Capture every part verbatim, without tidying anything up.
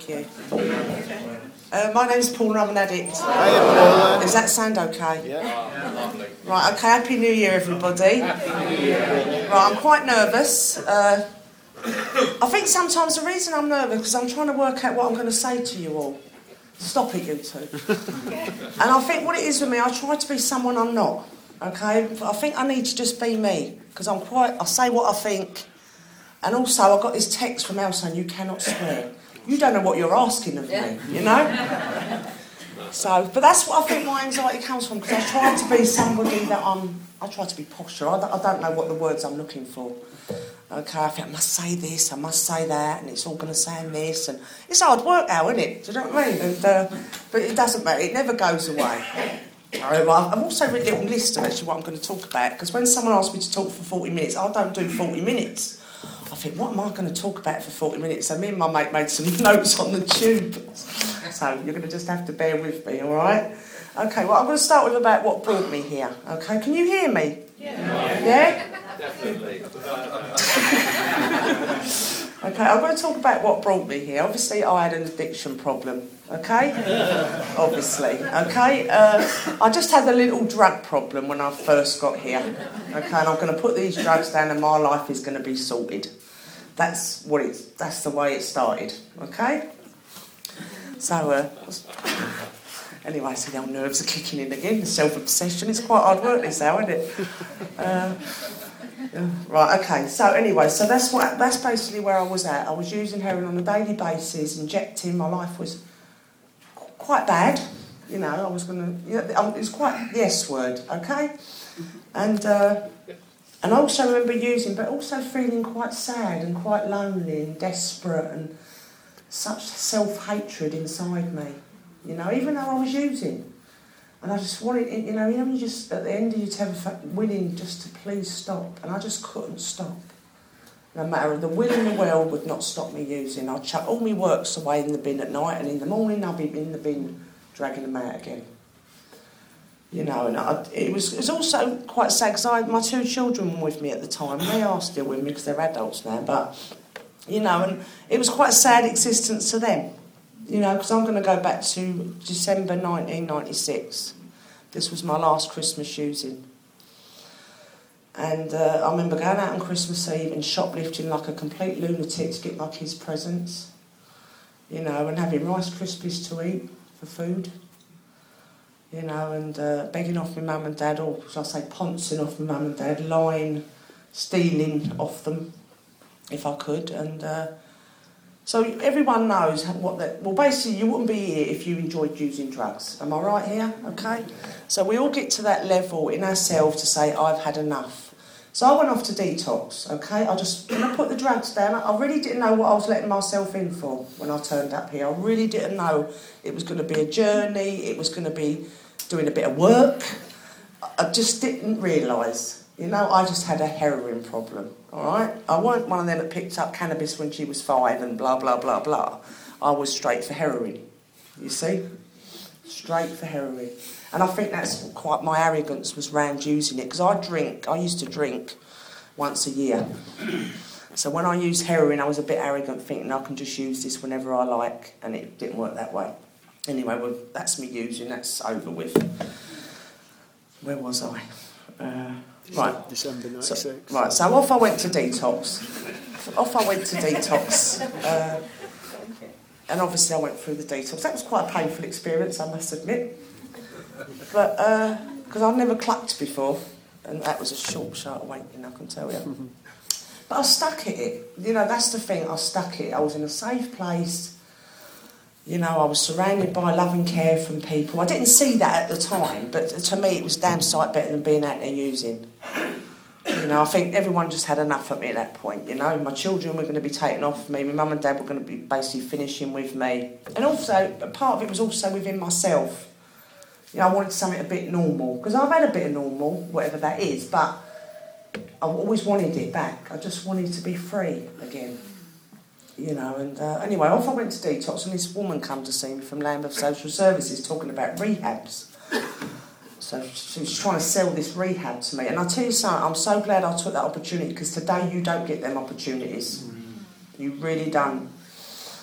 Thank you. Uh, my name's Paul and I'm an addict. Hey, Paul. Does that sound okay? Yeah. Yeah, lovely. Right, okay, Happy New Year, everybody. Happy New Year. Right, I'm quite nervous. Uh, I think sometimes the reason I'm nervous is because I'm trying to work out what I'm going to say to you all. Stop it, you two. And I think what it is with me, I try to be someone I'm not, okay? I think I need to just be me, because I'm quite, I say what I think. And also, I got this text from Al saying, you cannot swear. You don't know what you're asking of me, you know? So, but that's what I think my anxiety comes from, because I try to be somebody that I'm, I try to be posture. I don't, I don't know what the words I'm looking for. Okay, I think I must say this, I must say that, and it's all going to sound this, and it's hard work now, isn't it? Do you know what I mean? And, uh, but it doesn't matter, it never goes away. I've also written a little list of actually what I'm going to talk about, because when someone asks me to talk for forty minutes, I don't do forty minutes. I think, what am I going to talk about for forty minutes? So me and my mate made some notes on the tube. So you're going to just have to bear with me, all right? Okay, well, I'm going to start with about what brought me here. Okay, can you hear me? Yeah. Yeah? Definitely. Okay, I'm going to talk about what brought me here. Obviously, I had an addiction problem, okay? Obviously, okay? Uh, I just had a little drug problem when I first got here, okay? And I'm going to put these drugs down and my life is going to be sorted. That's what it's, that's the way it started, okay? So, uh, anyway, so the old nerves are kicking in again, the self-obsession. It's quite hard work this now, isn't it? Uh, Right, okay, so anyway, so that's what that's basically where I was at. I was using heroin on a daily basis, injecting. My life was qu- quite bad, you know, I was going to, you know, it was quite the S word, okay? And, uh, and I also remember using, but also feeling quite sad and quite lonely and desperate and such self-hatred inside me, you know, even though I was using. And I just wanted, you know, you know, you just, at the end of your tether, willing just to please stop. And I just couldn't stop. No matter, the will in the world would not stop me using. I'd chuck all my works away in the bin at night, and in the morning I'd be in the bin dragging them out again. You know, and I, it, was, it was also quite sad, because I had my two children with me at the time. They are still with me, because they're adults now. But, you know, and it was quite a sad existence to them. You know, because I'm going to go back to December nineteen ninety-six. This was my last Christmas using. And uh, I remember going out on Christmas Eve and shoplifting like a complete lunatic to get my kids presents. You know, and having Rice Krispies to eat for food. You know, and uh, begging off my mum and dad, or should I say pouncing off my mum and dad, lying, stealing off them if I could. And... Uh, So everyone knows what that... Well, basically, you wouldn't be here if you enjoyed using drugs. Am I right here? Okay? So we all get to that level in ourselves to say, I've had enough. So I went off to detox, okay? I just... When I put the drugs down, I really didn't know what I was letting myself in for when I turned up here. I really didn't know it was going to be a journey. It was going to be doing a bit of work. I just didn't realise. You know, I just had a heroin problem, all right? I weren't one of them that picked up cannabis when she was five and blah, blah, blah, blah. I was straight for heroin, you see? Straight for heroin. And I think that's quite my arrogance was round using it, because I drink, I used to drink once a year. So when I used heroin, I was a bit arrogant, thinking I can just use this whenever I like, and it didn't work that way. Anyway, well, that's me using, that's over with. Where was I? Uh... Right. December ninety-six. So, right, so off I went to detox. Off I went to detox. Uh, and obviously I went through the detox. That was quite a painful experience, I must admit. But, because uh, I've never clucked before, and that was a short, sharp waiting, I can tell you. Mm-hmm. But I stuck at it. You know, that's the thing, I stuck at it. I was in a safe place. You know, I was surrounded by love and care from people. I didn't see that at the time, but to me it was damn sight better than being out there using. You know, I think everyone just had enough of me at that point, you know. My children were going to be taken off me. My mum and dad were going to be basically finishing with me. And also, part of it was also within myself. You know, I wanted something a bit normal. Because I've had a bit of normal, whatever that is, but I always wanted it back. I just wanted to be free again. You know, and uh, anyway, off I went to detox, and this woman come to see me from Lambeth Social Services talking about rehabs. So she was trying to sell this rehab to me. And I tell you something, I'm so glad I took that opportunity, because today you don't get them opportunities. You really don't.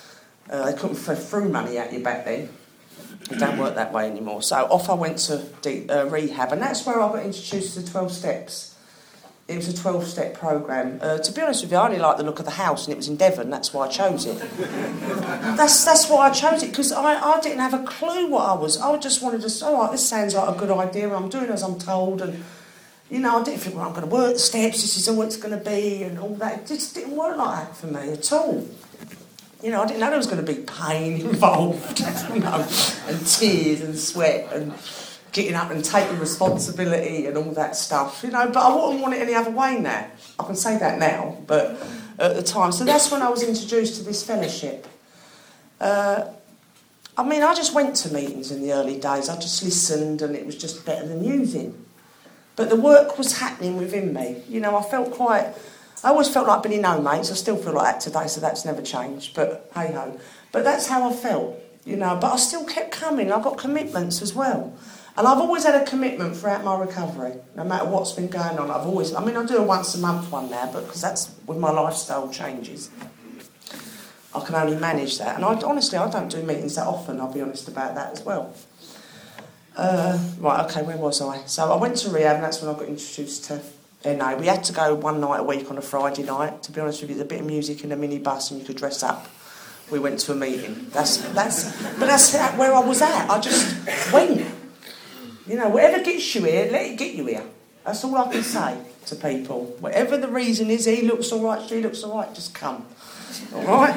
Uh, they couldn't throw through money at you back then. It don't work that way anymore. So off I went to de- uh, rehab, and that's where I got introduced to the twelve steps. It was a twelve-step programme. Uh, to be honest with you, I only liked the look of the house, and it was in Devon. That's why I chose it. that's that's why I chose it, because I, I didn't have a clue what I was. I just wanted to say, all right, this sounds like a good idea. I'm doing as I'm told, and you know, I didn't think, well, I'm going to work the steps. This is all it's going to be, and all that. It just didn't work like that for me at all. You know, I didn't know there was going to be pain involved, you know, and tears and sweat and getting up and taking responsibility and all that stuff, you know, but I wouldn't want it any other way now. I can say that now, but at the time. So that's when I was introduced to this fellowship. Uh, I mean, I just went to meetings in the early days. I just listened, and it was just better than using. But the work was happening within me. You know, I felt quite... I always felt like being no mates. I still feel like that today, so that's never changed. But hey-ho. But that's how I felt, you know. But I still kept coming. I got commitments as well. And I've always had a commitment throughout my recovery, no matter what's been going on. I've always, I mean, I do a once a month one now, but because that's when my lifestyle changes, I can only manage that. And I, honestly, I don't do meetings that often. I'll be honest about that as well. Uh, right, okay, where was I? So I went to rehab, and that's when I got introduced to N A. We had to go one night a week on a Friday night. To be honest with you, there's a bit of music in a minibus, and you could dress up. We went to a meeting. That's that's, but that's where I was at. I just went. You know, whatever gets you here, let it get you here. That's all I can say to people. Whatever the reason is, he looks all right, she looks all right, just come. All right?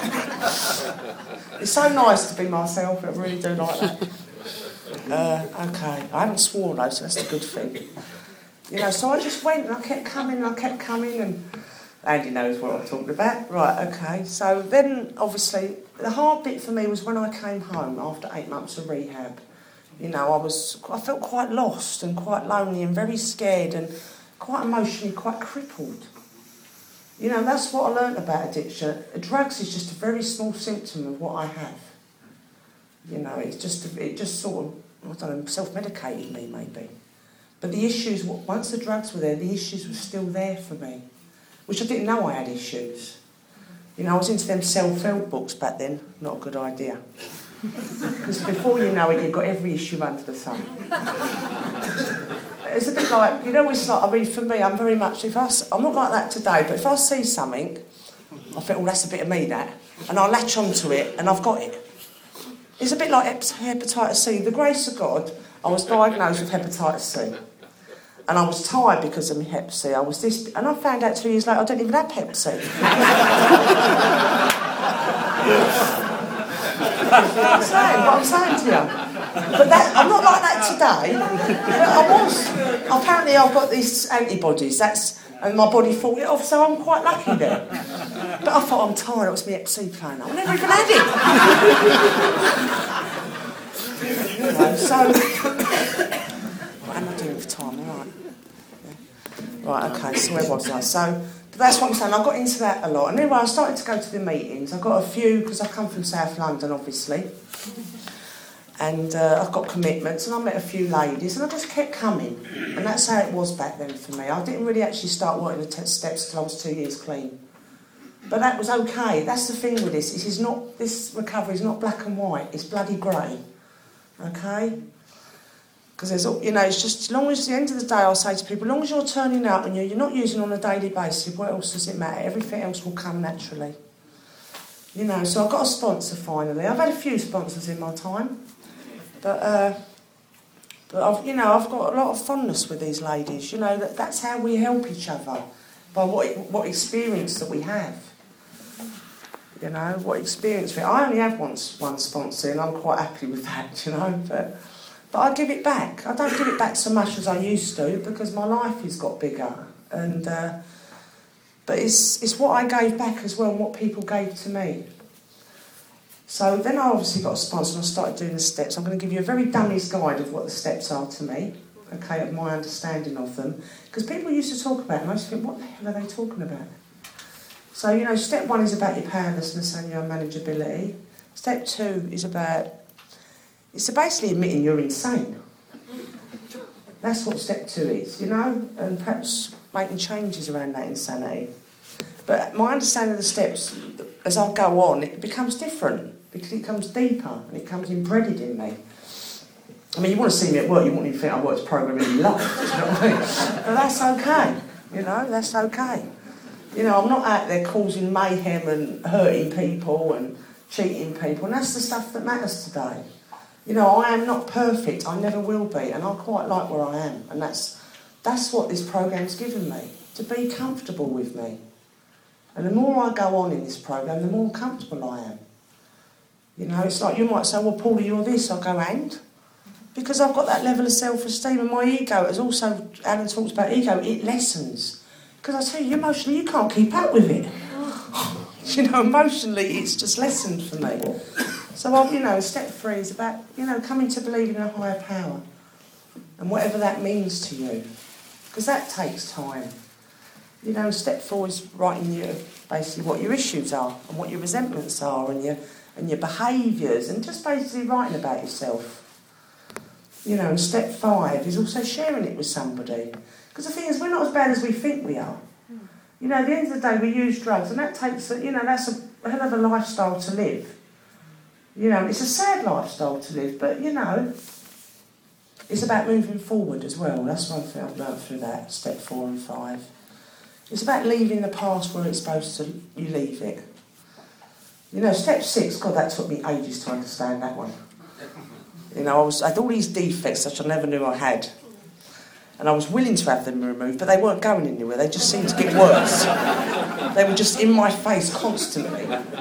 It's so nice to be myself, I really do like that. Uh, okay, I haven't sworn though, so that's a good thing. You know, so I just went and I kept coming and I kept coming, and Andy knows what I'm talking about. Right, okay, so then obviously the hard bit for me was when I came home after eight months of rehab. You know, I was, I felt quite lost and quite lonely and very scared and quite emotionally quite crippled. You know, that's what I learnt about addiction. Drugs is just a very small symptom of what I have. You know, it's just, it just sort of, I don't know, self-medicated me maybe. But the issues, once the drugs were there, the issues were still there for me, which I didn't know I had issues. You know, I was into them self-help books back then, not a good idea. Because before you know it, you've got every issue under the sun. It's a bit like, you know, it's like, I mean, for me, I'm very much, if I, I'm not like that today, but if I see something, I think, well, that's a bit of me, that. And I latch onto it, and I've got it. It's a bit like hepatitis C. The grace of God, I was diagnosed with hepatitis C. And I was tired because of my hep C. I was this, and I found out two years later I don't even have hep C. what I'm saying, what I'm saying to you. But that, I'm not like that today. But I was. Apparently I've got these antibodies, that's, and my body fought it off, so I'm quite lucky there. But I thought, I'm tired, it was my hep C playing. I never even had it. You know, so, what am I doing for time? All right. Yeah. Right, okay, so where was I? So, but that's what I'm saying, I got into that a lot. And anyway, I started to go to the meetings. I got a few, because I come from South London, obviously. And uh, I've got commitments, and I met a few ladies, and I just kept coming. And that's how it was back then for me. I didn't really actually start working the t- steps until I was two years clean. But that was okay. That's the thing with this. This is not, this recovery is not black and white. It's bloody grey. Okay? Because there's, you know, it's just, as long as, at the end of the day, I'll say to people, as long as you're turning up and you're, you're not using on a daily basis, what else does it matter? Everything else will come naturally. You know, so I've got a sponsor finally. I've had a few sponsors in my time. But, uh, but I've, you know, I've got a lot of fondness with these ladies. You know, that, that's how we help each other, by what what experience that we have. You know, what experience we I only have one, one sponsor, and I'm quite happy with that, you know. But, but I give it back. I don't give it back so much as I used to, because my life has got bigger. And uh, but it's it's what I gave back as well, and what people gave to me. So then I obviously got a sponsor and I started doing the steps. I'm going to give you a very dummy's guide of what the steps are to me, okay, of my understanding of them. Because people used to talk about them, I used to think, what the hell are they talking about? So, you know, step one is about your powerlessness and your manageability. Step two is about, it's basically admitting you're insane. That's what step two is, you know, and perhaps making changes around that insanity. But my understanding of the steps, as I go on, it becomes different because it becomes deeper and it becomes embedded in me. I mean, you want to see me at work, you wouldn't even think I worked a programme in your life, you know what I mean? But that's okay, you know, that's okay. You know, I'm not out there causing mayhem and hurting people and cheating people, and that's the stuff that matters today. You know, I am not perfect, I never will be, and I quite like where I am, and that's that's what this programme's given me, to be comfortable with me. And the more I go on in this programme, the more comfortable I am. You know, it's like you might say, well, Paula, you're this. I go, and? Because I've got that level of self-esteem, and my ego, as also Alan talks about ego, it lessens. Because I tell you, emotionally, you can't keep up with it. You know, emotionally, it's just lessened for me. So, I've, you know, step three is about, you know, coming to believe in a higher power. And whatever that means to you. Because that takes time. You know, step four is writing your, basically what your issues are and what your resentments are and your and your behaviours and just basically writing about yourself. You know, and step five is also sharing it with somebody. Because the thing is, we're not as bad as we think we are. You know, at the end of the day, we use drugs and that takes, a, you know, that's a hell of a lifestyle to live. You know, it's a sad lifestyle to live, but, you know, it's about moving forward as well. That's one thing I've learned through that, step four and five. It's about leaving the past where it's supposed to, you leave it. You know, step six, God, that took me ages to understand that one. You know, I, was, I had all these defects that I never knew I had. And I was willing to have them removed, but they weren't going anywhere. They just seemed to get worse. They were just in my face constantly.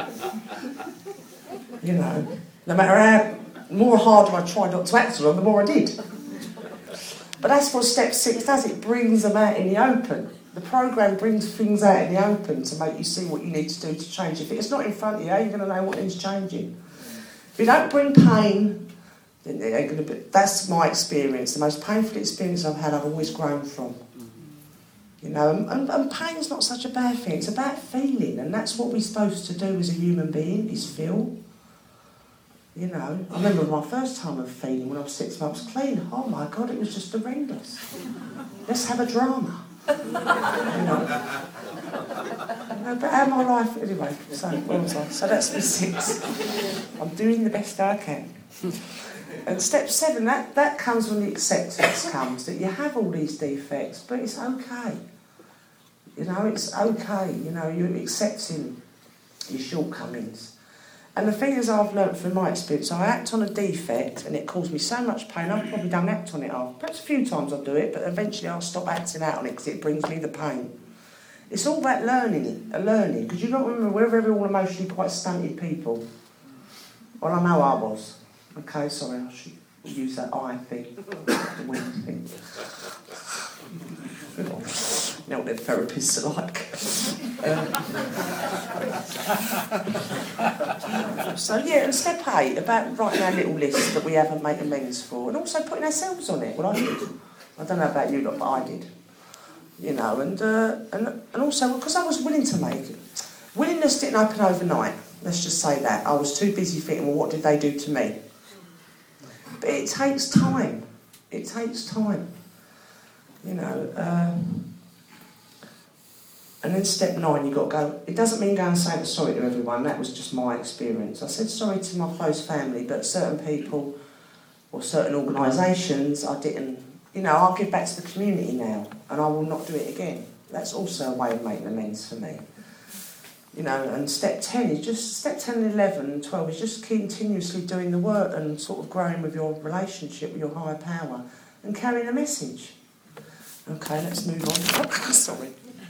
You know, no matter how more harder I tried not to act on them, the more I did. But that's what step six does. It brings them out in the open. The programme brings things out in the open to make you see what you need to do to change. If it's not in front of you, how are you going to know what needs changing? If you don't bring pain, then it ain't going to be. That's my experience. The most painful experience I've had, I've always grown from. You know, and, and, and pain's not such a bad thing. It's about feeling, and that's what we're supposed to do as a human being, is feel. You know, I remember my first time of feeling when I was six months clean. Oh my God, it was just horrendous. Let's have a drama. You know. You know, but how my life anyway. So where was I? So that's me six. I'm doing the best I can. And step seven, that, that comes when the acceptance comes, that you have all these defects, but it's okay. You know, it's okay. You know, you're accepting your shortcomings. And the thing is, I've learnt from my experience, I act on a defect and it caused me so much pain, I probably don't act on it after. Perhaps a few times I'll do it, but eventually I'll stop acting out on it because it brings me the pain. It's all about learning, uh, learning, because you've got to remember, we're very all emotionally quite stunted people. Well, I know I was. Okay, sorry, I should use that I thing, the wind thing. You know what their therapists are like. Um, so yeah, and step eight, about writing our little list that we haven't made amends for, and also putting ourselves on it. Well, I did. I don't know about you lot, but I did. You know, and uh, and and also because I was willing to make it. Willingness didn't open overnight. Let's just say that. I was too busy thinking, well, what did they do to me? But it takes time. It takes time. You know. Um, And then step nine, you've got to go. It doesn't mean go and say sorry to everyone. That was just my experience. I said sorry to my close family, but certain people or certain organisations, I didn't. You know, I'll give back to the community now, and I will not do it again. That's also a way of making amends for me. You know, and step ten is just step ten, and eleven, and twelve is just continuously doing the work and sort of growing with your relationship with your higher power and carrying a message. Okay, let's move on. Sorry.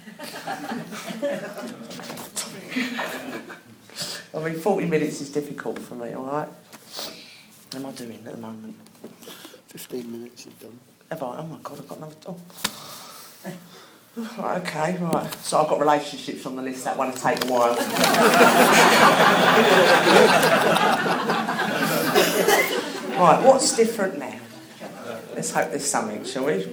I mean, forty minutes is difficult for me, alright? What am I doing at the moment? fifteen minutes is done. Have I? Oh my God, I've got another... Oh. Right, okay, right. So I've got relationships on the list, that one will take a while. Right, what's different now? Let's hope there's something, shall we?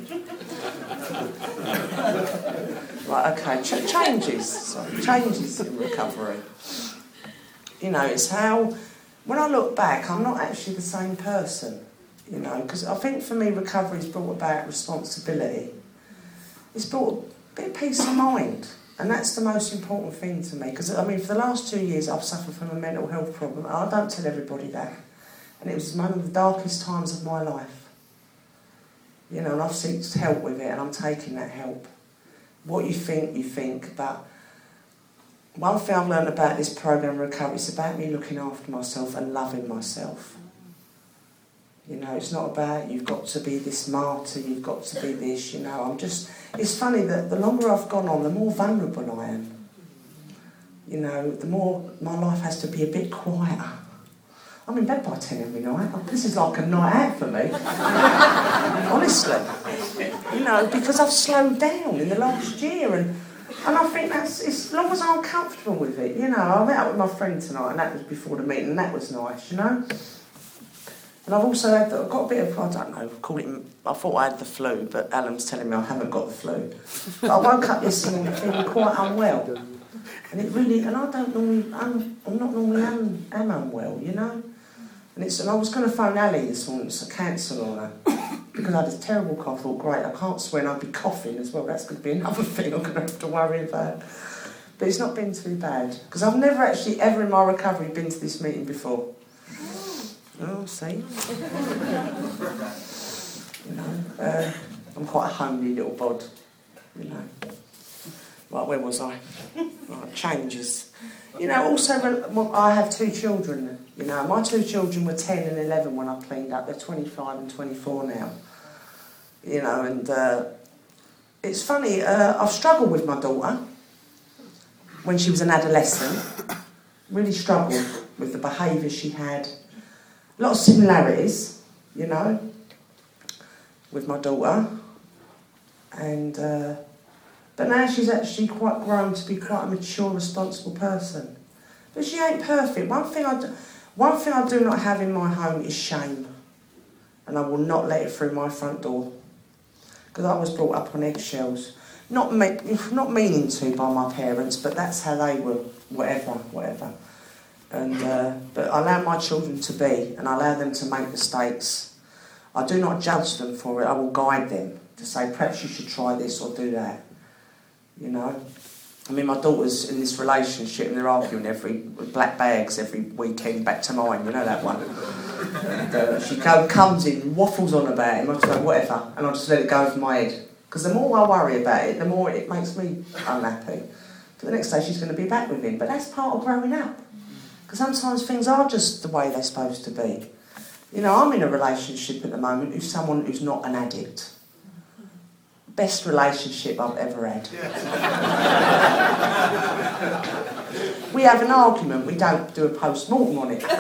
Right, okay, Ch- changes. Sorry, changes in recovery. You know, it's how... When I look back, I'm not actually the same person. You know, because I think for me recovery's brought about responsibility. It's brought a bit of peace of mind. And that's the most important thing to me, because, I mean, for the last two years I've suffered from a mental health problem. I don't tell everybody that. And it was one of the darkest times of my life. You know, and I've sought help with it, and I'm taking that help. What you think, you think, but one thing I've learned about this program recovery, it's about me looking after myself and loving myself. You know, it's not about you've got to be this martyr, you've got to be this, you know. I'm just, it's funny that the longer I've gone on, the more vulnerable I am. You know, the more my life has to be a bit quieter. I'm in bed by ten every night. This is like a night out for me. Honestly. You know, because I've slowed down in the last year, and and I think that's, as long as I'm comfortable with it, you know. I met up with my friend tonight, and that was before the meeting, and that was nice, you know. And I've also had, I've got a bit of, I don't know, call it, I thought I had the flu, but Alan's telling me I haven't got the flu. But I woke up this morning feeling quite unwell. And it really, and I don't normally, I'm, I'm not normally un, am unwell, you know. And it's, and I was going to phone Ali this morning to cancel on her, because I had a terrible cough. I thought, great, I can't swear and I'd be coughing as well. That's going to be another thing I'm going to have to worry about. But it's not been too bad, because I've never actually ever in my recovery been to this meeting before. Oh, see? You know, uh, I'm quite a homely little bod, you know. Right, where was I? Right, changes. You know, also, well, I have two children, you know. My two children were ten and eleven when I cleaned up. They're twenty-five and twenty-four now. You know, and uh, it's funny, uh, I've struggled with my daughter when she was an adolescent. Really struggled with the behaviour she had. A lot of similarities, you know, with my daughter. And... Uh, But now she's actually quite grown to be quite a mature, responsible person. But she ain't perfect. One thing I do, one thing I do not have in my home is shame. And I will not let it through my front door. Because I was brought up on eggshells. Not, me, not meaning to by my parents, but that's how they were, whatever, whatever. And uh, but I allow my children to be, and I allow them to make mistakes. I do not judge them for it. I will guide them to say, perhaps you should try this or do that. You know, I mean, my daughter's in this relationship and they're arguing every black bags every weekend back to mine. You know that one. And, uh, she go, comes in, waffles on about him. I just go, whatever, and I just let it go over my head. Because the more I worry about it, the more it makes me unhappy. But the next day she's going to be back with him. But that's part of growing up. Because sometimes things are just the way they're supposed to be. You know, I'm in a relationship at the moment with someone who's not an addict. Best relationship I've ever had. We have an argument, we don't do a post-mortem on it.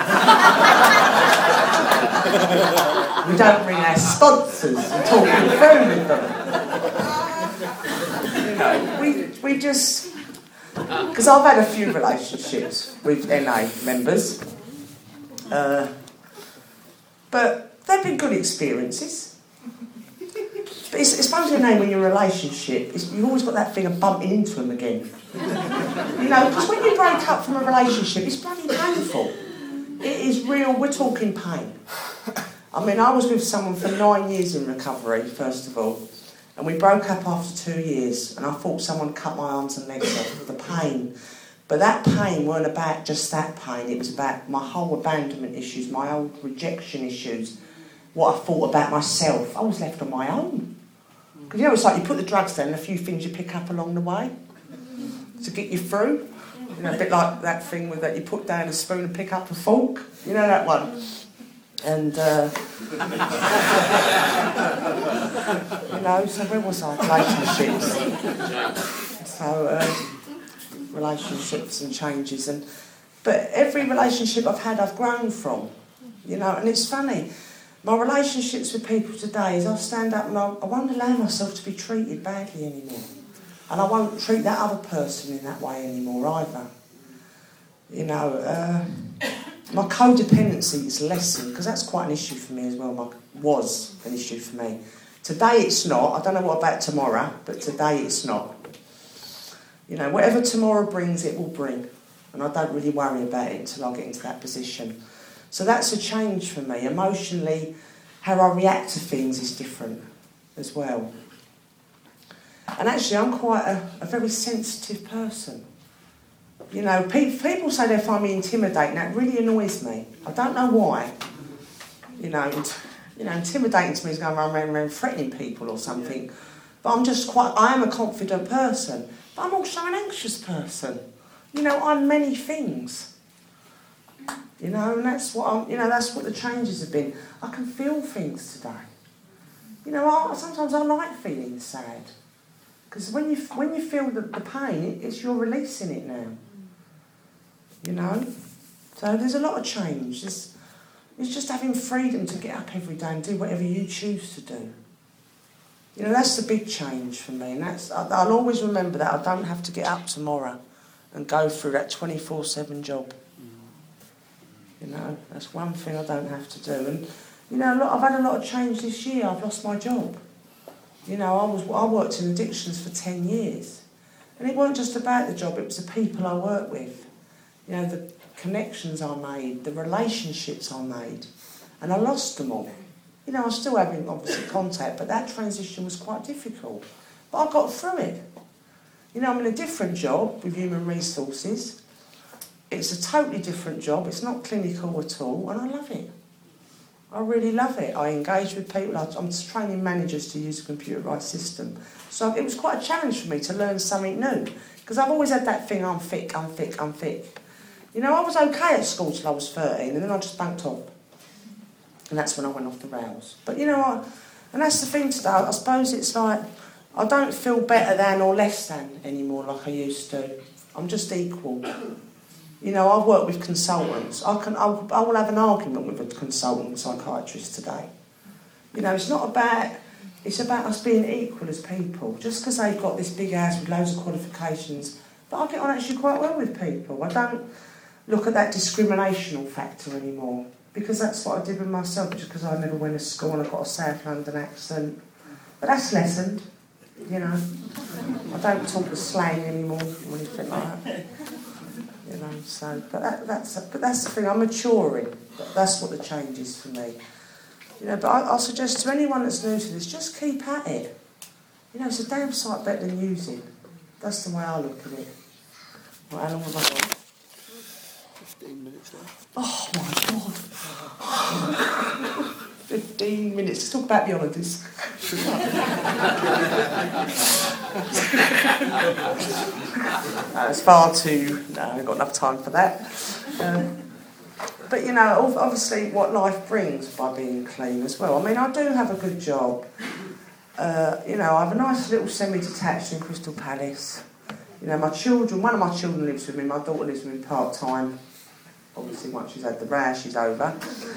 We don't ring our sponsors and talk on the phone with them. You know, we, we just... Because I've had a few relationships with N A members. Uh, but they've been good experiences. But it's, it's supposed to be when you're in a relationship, it's, you've always got that thing of bumping into them again. You know, because when you break up from a relationship, it's bloody painful. It is real, we're talking pain. I mean, I was with someone for nine years in recovery, first of all, and we broke up after two years, and I thought someone cut my arms and legs off for the pain. But that pain weren't about just that pain, it was about my whole abandonment issues, my old rejection issues, what I thought about myself. I was left on my own. Because, you know, it's like you put the drugs down and a few things you pick up along the way to get you through. You know, a bit like that thing with that you put down a spoon and pick up a fork. You know that one? And, uh... you know, so where was I? Relationships. So, uh, relationships and changes. and But every relationship I've had, I've grown from. You know, and it's funny. My relationships with people today is I stand up and I, I won't allow myself to be treated badly anymore. And I won't treat that other person in that way anymore either. You know, uh, my codependency is lessened, because that's quite an issue for me as well. My, was an issue for me. Today it's not. I don't know what about tomorrow, but today it's not. You know, whatever tomorrow brings, it will bring. And I don't really worry about it until I get into that position. So that's a change for me. Emotionally, how I react to things is different as well. And actually, I'm quite a, a very sensitive person. You know, pe- people say they find me intimidating. That really annoys me. I don't know why. You know, and, you know, intimidating to me is going around, around, around threatening people or something. But I'm just quite, I am a confident person. But I'm also an anxious person. You know, I'm many things. You know, and that's what I'm, you know, that's what the changes have been. I can feel things today. You know, I, sometimes I like feeling sad. Because when you when you feel the, the pain, it, it's you're releasing it now. You know? So there's a lot of change. It's, it's just having freedom to get up every day and do whatever you choose to do. You know, that's the big change for me. And that's I, I'll always remember that. I don't have to get up tomorrow and go through that twenty-four seven job. You know, that's one thing I don't have to do. And, you know, a lot, I've had a lot of change this year. I've lost my job. You know, I was I worked in addictions for ten years. And it wasn't just about the job, it was the people I worked with. You know, the connections I made, the relationships I made. And I lost them all. You know, I was still having, obviously, contact, but that transition was quite difficult. But I got through it. You know, I'm in a different job with human resources. It's a totally different job. It's not clinical at all, and I love it. I really love it. I engage with people. I'm training managers to use a computerised system. So it was quite a challenge for me to learn something new. Because I've always had that thing, I'm thick, I'm thick, I'm thick. You know, I was okay at school till I was thirteen, and then I just banked up. And that's when I went off the rails. But, you know, I, and that's the thing today. I suppose it's like, I don't feel better than or less than anymore like I used to. I'm just equal. You know, I work with consultants. I can, I, I will have an argument with a consultant psychiatrist today. You know, it's not about, it's about us being equal as people. Just because they've got this big house with loads of qualifications, but I get on actually quite well with people. I don't look at that discriminational factor anymore, because that's what I did with myself, just because I never went to school and I got a South London accent. But that's lessened, you know. I don't talk with slang anymore or anything like that. You know, so, but that, that's but that's the thing. I'm maturing. That's what the change is for me. You know, but I, I'll suggest to anyone that's new to this, just keep at it. You know, it's a damn sight better than using. That's the way I look at it. Well, how long have I got? Fifteen minutes left. Oh my God! Fifteen minutes. Let's talk about the holidays. No, it's far too... No, I've got enough time for that. Um, but, you know, obviously what life brings by being clean as well. I mean, I do have a good job. Uh, you know, I have a nice little semi-detached in Crystal Palace. You know, my children... One of my children lives with me. My daughter lives with me part-time. Obviously, once she's had the rash, she's over.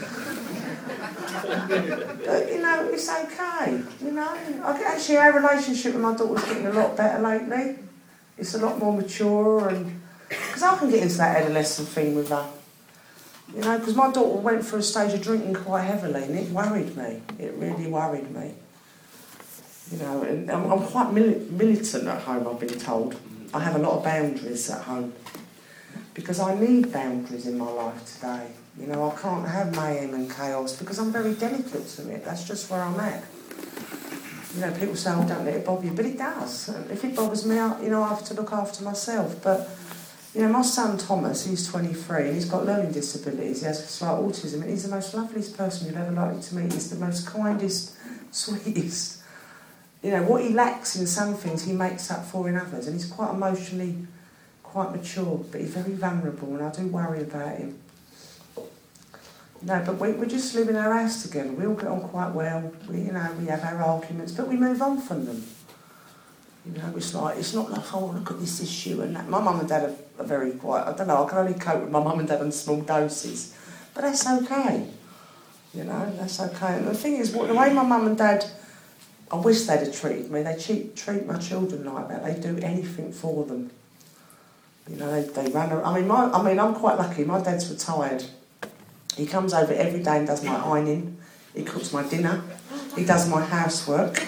But, you know, it's okay, you know. I, actually, our relationship with my daughter's getting a lot better lately. It's a lot more mature, and because I can get into that adolescent thing with her. You know, because my daughter went through a stage of drinking quite heavily, and it worried me. It really worried me. You know, and I'm, I'm quite mili- militant at home, I've been told. I have a lot of boundaries at home. Because I need boundaries in my life today. You know, I can't have mayhem and chaos because I'm very delicate to it. That's just where I'm at. You know, people say, oh, don't let it bother you. But it does. If it bothers me, I, you know, I have to look after myself. But, you know, my son Thomas, he's twenty-three, and he's got learning disabilities. He has slight autism, and he's the most loveliest person you're ever likely to meet. He's the most kindest, sweetest. You know, what he lacks in some things, he makes up for in others. And he's quite emotionally... quite mature, but he's very vulnerable, and I do worry about him. No, but we, we just live in our house together. We all get on quite well. We, you know, we have our arguments, but we move on from them. You know, it's like, it's not like, oh, look at this issue and that. My mum and dad are, are very quiet. I don't know, I can only cope with my mum and dad on small doses. But that's okay. You know, that's okay. And the thing is, the way my mum and dad, I wish they'd have treated me. They treat, treat my children like that. They do anything for them. You know, they, they run around. I mean, my, I mean, I'm quite lucky. My dad's retired. He comes over every day and does my ironing. He cooks my dinner. He does my housework.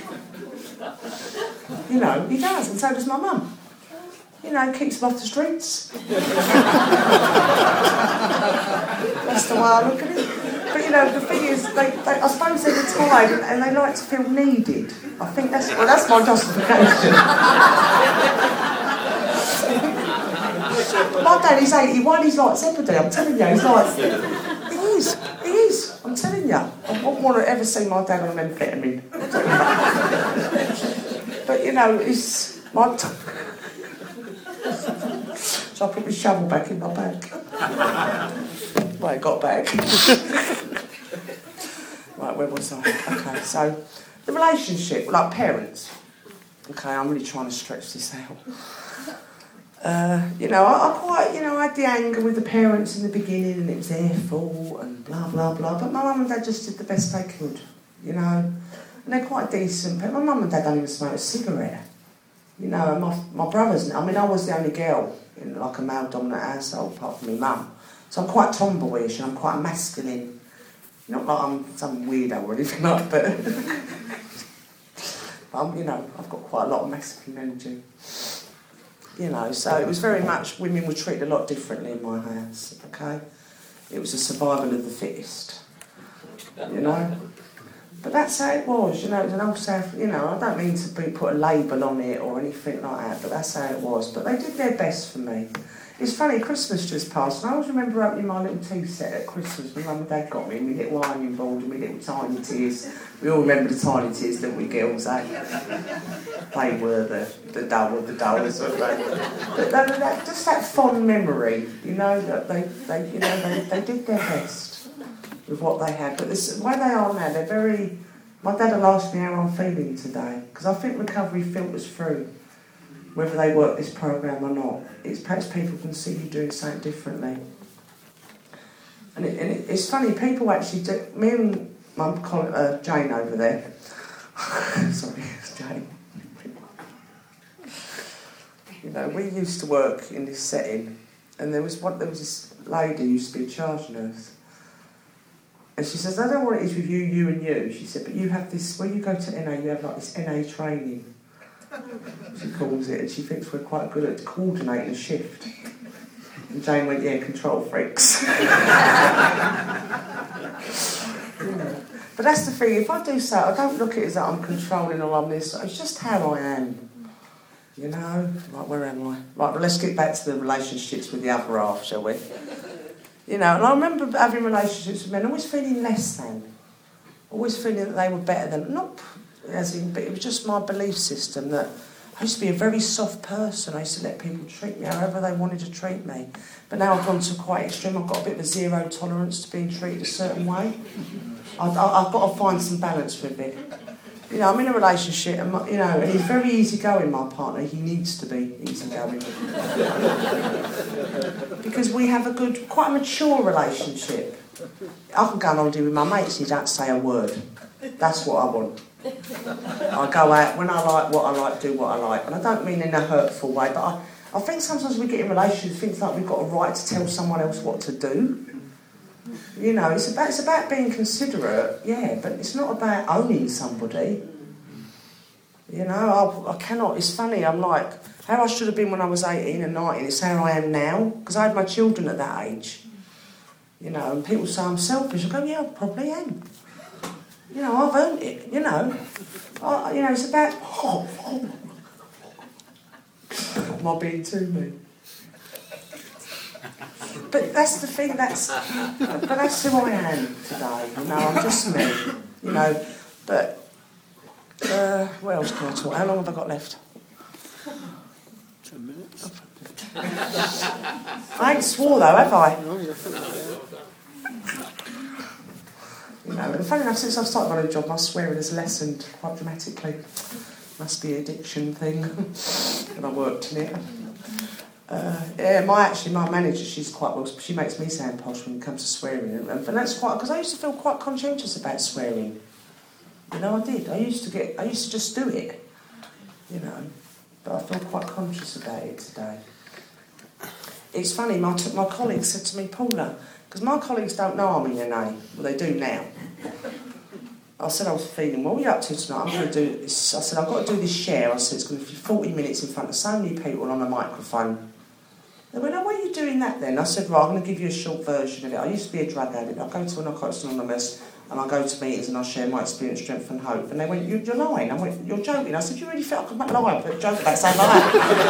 You know, he does, and so does my mum. You know, keeps them off the streets. That's the way I look at it. But But you know, the thing is, they, they, I suppose they're retired and they like to feel needed. I think that's well, that's my justification. My dad is eighty-one. He's like Zebedee. I'm telling you, he's like he is. He is. I'm telling you. I wouldn't want to ever see my dad on an amphetamine. But you know, it's my. T- so I put my shovel back in my bag. Well, I got back. Right, where was I? Okay, so the relationship, like parents. Okay, I'm really trying to stretch this out. Uh, you know, I, I quite, you know, I had the anger with the parents in the beginning, and it was their fault, and blah blah blah. But my mum and dad just did the best they could, you know, and they're quite decent. But my mum and dad don't even smoke a cigarette. You know, and my my brothers. I mean, I was the only girl in like a male-dominant household, apart from my mum. So I'm quite tomboyish and I'm quite masculine. Not like I'm some weirdo or anything like that, but, but I'm, you know, I've got quite a lot of masculine energy. You know, so it was very much, women were treated a lot differently in my house, okay? It was a survival of the fittest, you know? But that's how it was, you know, it was an old South, you know, I don't mean to be put a label on it or anything like that, but that's how it was. But they did their best for me. It's funny, Christmas just passed, and I always remember opening my little tea set at Christmas when Mum and Dad got me, and my little ironing board and my little tiny tears. We all remember the tiny tears, don't we, girls, eh? They were the, the dull of the dullest, weren't they? But that, that, just that fond memory, you know, that they, they, you know, they, they did their best with what they had. But this, the way they are now, they're very... My dad will ask me how I'm feeling today, because I think recovery filters through whether they work this program or not. It's perhaps people can see you doing something differently. And, it, and it, it's funny, people actually do... Me and my colleague, uh, Jane over there... Sorry, it's Jane. You know, we used to work in this setting, and there was one, there was this lady who used to be a charge nurse. And she says, I don't know what it is with you, you and you. She said, but you have this... When you go to N A, you have like this N A training. She calls it, and she thinks we're quite good at coordinating a shift. And Jane went, yeah, control freaks. Yeah. But that's the thing, if I do so, I don't look at it as that I'm controlling or I'm this, it's just how I am. You know? Like, where am I? Right, but let's get back to the relationships with the other half, shall we? You know, and I remember having relationships with men, always feeling less than. Always feeling that they were better than, not... As in, but it was just my belief system that I used to be a very soft person. I used to let people treat me however they wanted to treat me. But now I've gone to quite extreme. I've got a bit of a zero tolerance to being treated a certain way. I've, I've got to find some balance with it. You know, I'm in a relationship, and my, you know, and he's very easygoing, my partner. He needs to be easygoing. Because we have a good, quite a mature relationship. I can go on holiday with my mates and he don't say a word. That's what I want. I go out, when I like what I like, do what I like. And I don't mean in a hurtful way, but I, I think sometimes we get in relationships, things like we've got a right to tell someone else what to do. You know, it's about, it's about being considerate, yeah, but it's not about owning somebody. You know, I, I cannot, it's funny, I'm like, how I should have been when I was eighteen and nineteen, it's how I am now, because I had my children at that age. You know, and people say I'm selfish, I go, yeah, I probably am. You know, I've earned it, you know. I, you know, it's about... Oh, oh. Am I being too mean? But that's the thing, that's... But that's who I am today, you know, I'm just me, you know. But, uh, what else can I talk? How long have I got left? Ten minutes. I ain't swore, though, have I? No, you're finished. You know, and funny enough, since I've started my new job, my swearing has lessened quite dramatically. Must be an addiction thing. And I worked in it. Uh, yeah, my actually my manager, she's quite well. She makes me sound posh when it comes to swearing, and, and that's quite because I used to feel quite conscientious about swearing. You know, I did. I used to get. I used to just do it. You know, but I feel quite conscious about it today. It's funny. My my colleague said to me, Paula. Because my colleagues don't know I'm in N A. Well, they do now. I said I was feeling, what are you up to tonight? I'm going to do this. I said, I've got to do this share. I said, it's going to be forty minutes in front of so many people on a microphone. They went, oh, why are you doing that then? I said, right, I'm going to give you a short version of it. I used to be a drug addict. I go to Narcotics Anonymous and I go to meetings and I share my experience, strength and hope. And they went, you're lying. I went, you're joking. I said, you really felt I could lie, but joke about saying like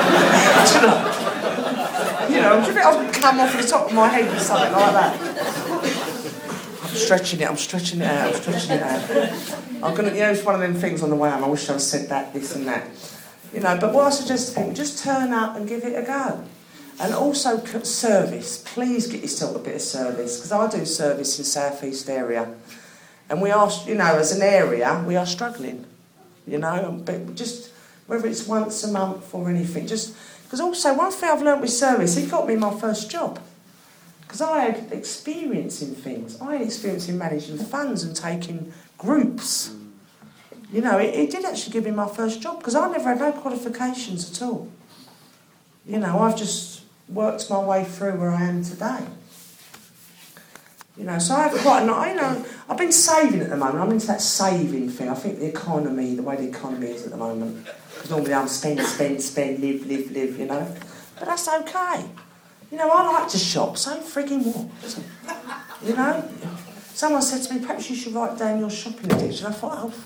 that. You know, do you think I would come off the top of my head with something like that? I'm stretching it, I'm stretching it out, I'm stretching it out. I'm going to, you know, it's one of them things on the way home. I wish I'd said that, this and that. You know, but what I suggest to people, just turn up and give it a go. And also service. Please get yourself a bit of service, because I do service in South East area. And we are, you know, as an area, we are struggling. You know, but just, whether it's once a month or anything, just, because also one thing I've learnt with service, it got me my first job. Because I had experience in things. I had experience in managing funds and taking groups. You know, it, it did actually give me my first job, because I never had no qualifications at all. You know, I've just worked my way through where I am today. You know, so I have quite a nice, you know, I've been saving at the moment. I'm into that saving thing. I think the economy, the way the economy is at the moment, because normally I'm spend, spend, spend, live, live, live, you know. But that's okay. You know, I like to shop, so frigging what? You know? Someone said to me, perhaps you should write down your shopping addiction. I thought, oh.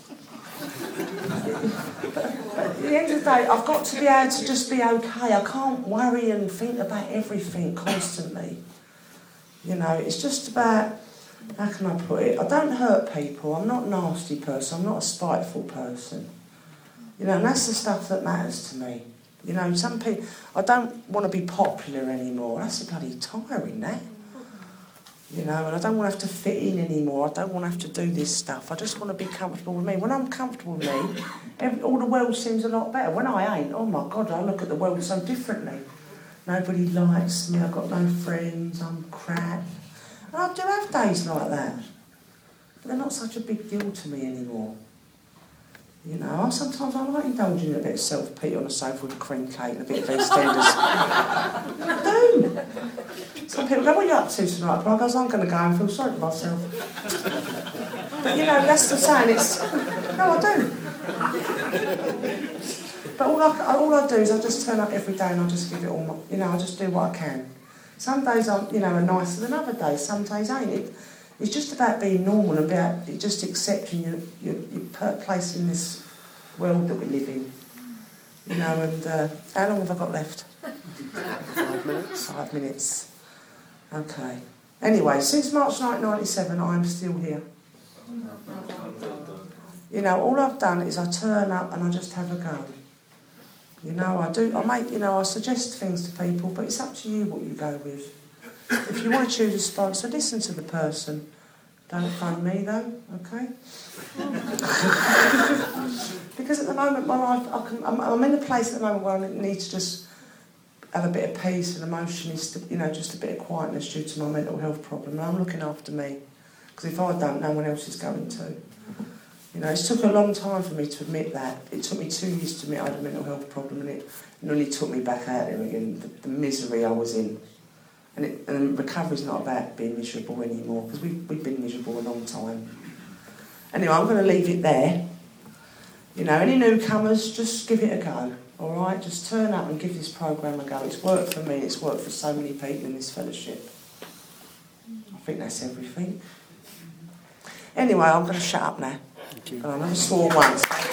But at the end of the day, I've got to be able to just be okay. I can't worry and think about everything constantly. You know, it's just about, how can I put it? I don't hurt people. I'm not a nasty person. I'm not a spiteful person. You know, and that's the stuff that matters to me. You know, some people, I don't want to be popular anymore. That's bloody tiring, that. You know, and I don't want to have to fit in anymore. I don't want to have to do this stuff. I just want to be comfortable with me. When I'm comfortable with me, every, all the world seems a lot better. When I ain't, oh my God, I look at the world so differently. Nobody likes me, I've got no friends, I'm crap. And I do have days like that. But they're not such a big deal to me anymore. You know, sometimes I like indulging in a bit of self-pity on the sofa with a cream cake and a bit of EastEnders. I do. Some people go, what are you up to tonight? But I goes, I'm going to go and feel sorry for myself. But, you know, that's the saying, it's... No, I do. But all I, all I do is I just turn up every day and I just give it all my... You know, I just do what I can. Some days, I'm, you know, are nicer than other days. Some days ain't. It, it's just about being normal and about just accepting your, your, your place in this world that we live in. You know, and uh, how long have I got left? Five minutes. Five minutes. Okay. Anyway, since March nineteen ninety-seven, I am still here. You know, all I've done is I turn up and I just have a go. You know, I do, I make, you know, I suggest things to people, but it's up to you what you go with. If you want to choose a sponsor, listen to the person. Don't phone me though, okay? Because at the moment, my life, I can, I'm, I'm in a place at the moment where I need to just have a bit of peace and emotionally, you know, just a bit of quietness due to my mental health problem. And I'm looking after me, because if I don't, no one else is going to. You know, it took a long time for me to admit that. It took me two years to admit I had a mental health problem, and it nearly took me back out there again, the, the misery I was in. And, it, and recovery's not about being miserable anymore, because we've, we've been miserable a long time. Anyway, I'm going to leave it there. You know, any newcomers, just give it a go, all right? Just turn up and give this programme a go. It's worked for me, it's worked for so many people in this fellowship. I think that's everything. Anyway, I'm going to shut up now. Thank you. And I never swore once.